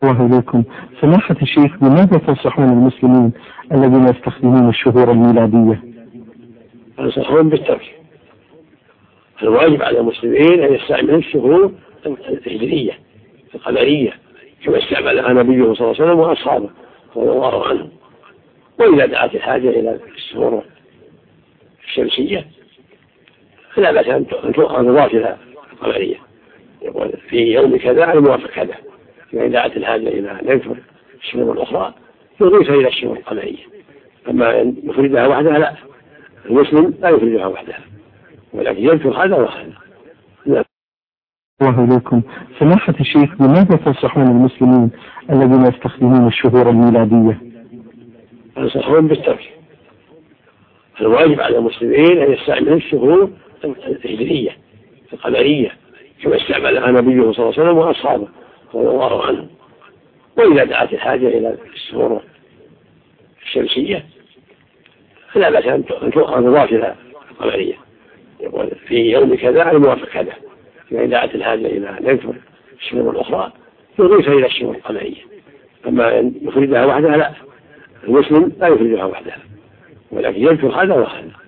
الله إليكم. سماحة الشيخ، بماذا تنصحون المسلمين الذين يستخدمون الشهور الميلادية؟ أنصحهم بالترك. الواجب على المسلمين أن يستعملوا الشهور الهجرية القمرية كما استعملها نبيه صلى الله عليه وسلم وأصحابه رضي الله عنهم. وإذا دعت الحاجة إلى الشهور الشمسية فلا بأس أن تضاف إلى القمرية، يقول في يوم كذا الموافق كذا. إذا دعت الحاجة إلى أن ينفر الشهور الأخرى يضيف إلى الشهور القمرية. أما أن يفردها وحدها لا، المسلم لا يفردها وحدها ولكن ينفر هذا وهذا. الله إليكم. سماحة الشيخ، بماذا تنصحون المسلمين الذين يستخدمون الشهور الميلادية؟ أنصحهم بالترك. الواجب على المسلمين أن يستعملوا الشهور الهجرية القمرية كما استعملها نبيه صلى الله عليه وسلم وأصحابه رضي الله عنهم. وإذا دعت الحاجة إلى الشهور الشمسية فلا بأس أن تضاف إلى القمرية، يقول في يوم كذا الموافق كذا. إذا دعت الحاجة إلى أن ينفر الشهور الأخرى يضيف إلى الشهور القمرية. أما أن يفردها وحدها لا، المسلم لا يفردها وحدها ولكن ينفر هذا وهذا.